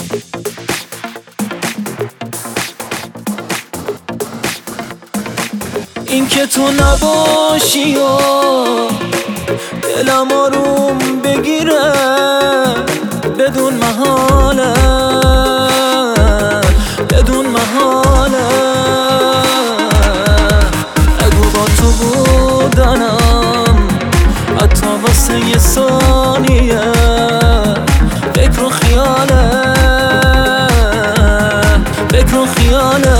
این که تو نباشی و دلم آروم بگیره بدون محاله، بدون محاله. اگه با تو بودنم حتی واسه یه ثانیه فکر و خیاله، فکر و خیاله.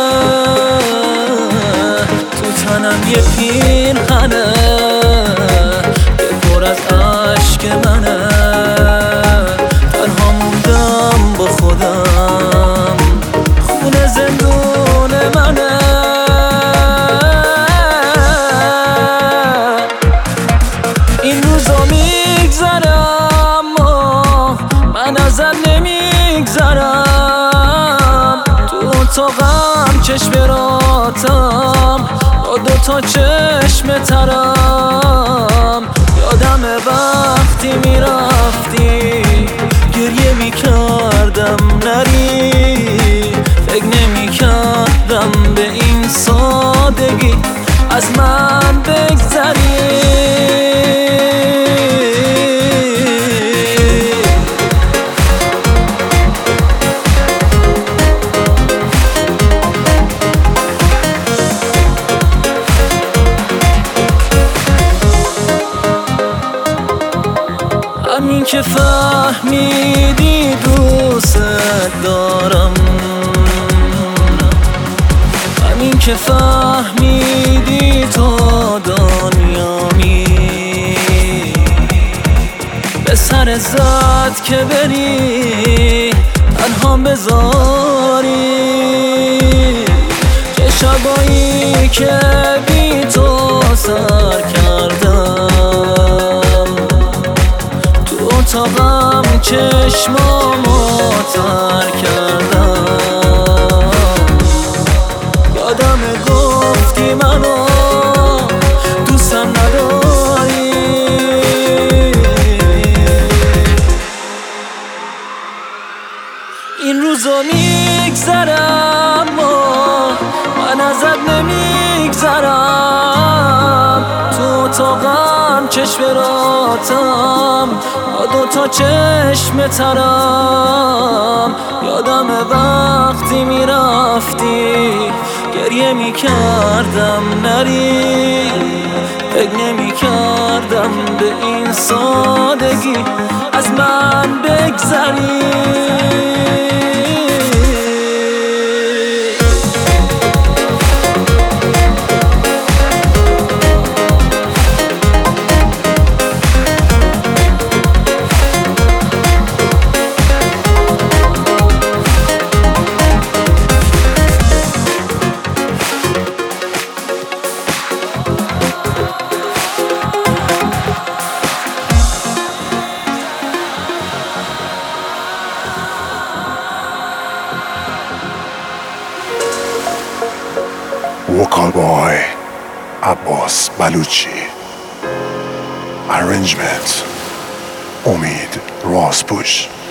تنم یه پیرهنه که پر از عشق منه، تنها موندم با خودم، خونه زندون منه. این روزا میگذره اما من ازت نمیگذرم، تو اتاقم چشم راتم با دوتا چشم ترم. یادم وقتی میرفتی گریه میکردم نری، فکر نمیکردم به این سادگی از من بگذری. همین که فهمیدی دوست دارم، همین که فهمیدی تو دنیامی، به سر زد که بری تنها بذاری، چه شبایی که بی تو سر کردم، اتاقم چشمامو تر کردم. یادم گفتی منو دوستم نداری، این روزا میگذرم اما من ازت نمیگذرم، تو اتاقم چشم راتم با دوتا چشم ترم. یادم وقتی میرفتی گریه میکردم نری، فکر نمیکردم به این سادگی از من بگذری. Vocal boy Abbas Baluchi. Arrangement Omid Rospush.